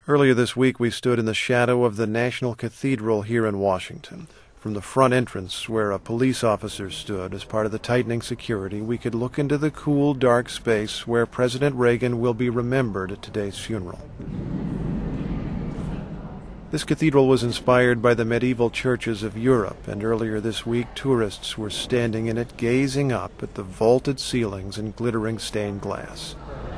Earlier this week, we stood in the shadow of the National Cathedral here in Washington. From the front entrance, where a police officer stood as part of the tightening security, we could look into the cool, dark space where President Reagan will be remembered at today's funeral. This cathedral was inspired by the medieval churches of Europe, and earlier this week, tourists were standing in it, gazing up at the vaulted ceilings and glittering stained glass.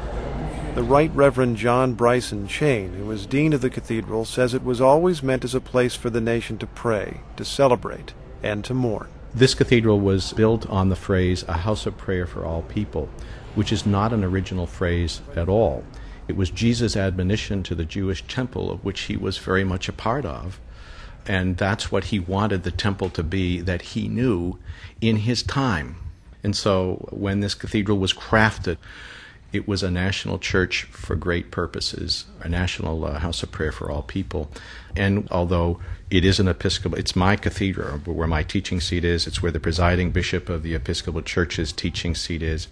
The Right Reverend John Bryson Chain, who was dean of the cathedral, says it was always meant as a place for the nation to pray, to celebrate, and to mourn. This cathedral was built on the phrase, "a house of prayer for all people," which is not an original phrase at all. It was Jesus' admonition to the Jewish temple, of which he was very much a part of, and that's what he wanted the temple to be that he knew in his time. And so when this cathedral was crafted, it was a national church for great purposes, a national house of prayer for all people. And although it is an Episcopal, it's my cathedral, where my teaching seat is, it's where the presiding bishop of the Episcopal Church's teaching seat is,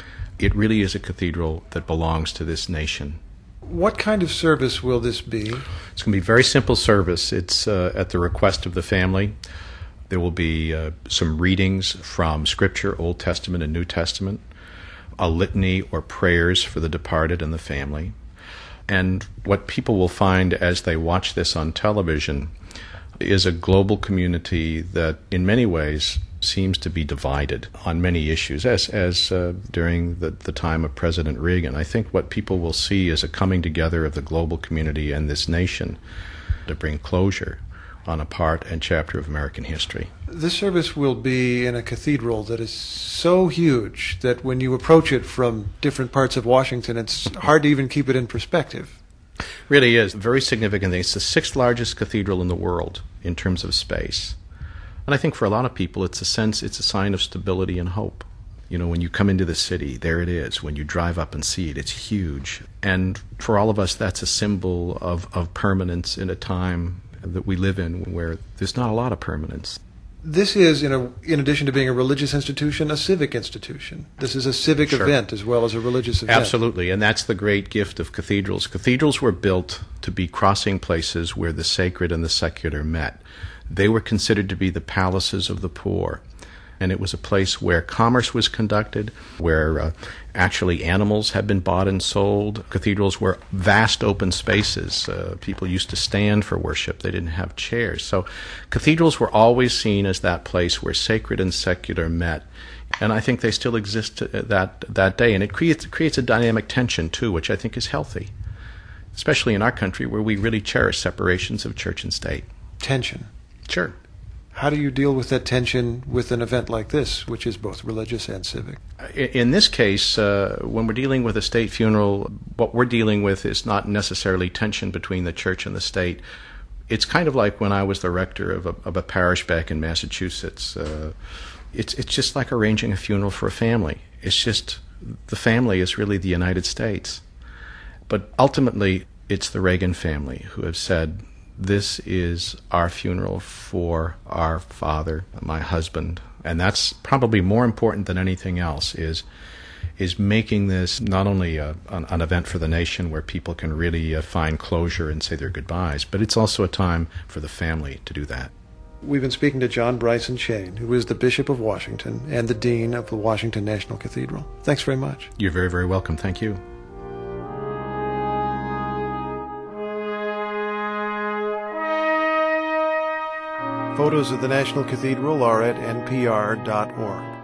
it really is a cathedral that belongs to this nation. What kind of service will this be? It's going to be a very simple service. It's at the request of the family. There will be some readings from Scripture, Old Testament and New Testament, a litany or prayers for the departed and the family. And what people will find as they watch this on television is a global community that in many ways seems to be divided on many issues, as during the time of President Reagan. I think what people will see is a coming together of the global community and this nation to bring closure on a part and chapter of American history. This service will be in a cathedral that is so huge that when you approach it from different parts of Washington, it's hard to even keep it in perspective. Really is. A very significant thing. It's the sixth largest cathedral in the world in terms of space. And I think for a lot of people, it's a sign of stability and hope. You know, when you come into the city, there it is. When you drive up and see it, it's huge. And for all of us, that's a symbol of permanence in a time that we live in where there's not a lot of permanence. This is, in addition to being a religious institution, a civic institution. This is a civic event as well as a religious event. Absolutely, and that's the great gift of cathedrals. Cathedrals were built to be crossing places where the sacred and the secular met. They were considered to be the palaces of the poor. And it was a place where commerce was conducted, where actually animals had been bought and sold. Cathedrals were vast open spaces. People used to stand for worship. They didn't have chairs. So cathedrals were always seen as that place where sacred and secular met. And I think they still exist that day. And it creates a dynamic tension, too, which I think is healthy, especially in our country where we really cherish separations of church and state. Tension. Sure. How do you deal with that tension with an event like this, which is both religious and civic? In this case, when we're dealing with a state funeral, what we're dealing with is not necessarily tension between the church and the state. It's kind of like when I was the rector of a parish back in Massachusetts. It's just like arranging a funeral for a family. It's just the family is really the United States. But ultimately, it's the Reagan family who have said, this is our funeral for our father, my husband. And that's probably more important than anything else, is making this not only an event for the nation where people can really find closure and say their goodbyes, but it's also a time for the family to do that. We've been speaking to John Bryson Chain, who is the Bishop of Washington and the Dean of the Washington National Cathedral. Thanks very much. You're very, very welcome. Thank you. Photos of the National Cathedral are at npr.org.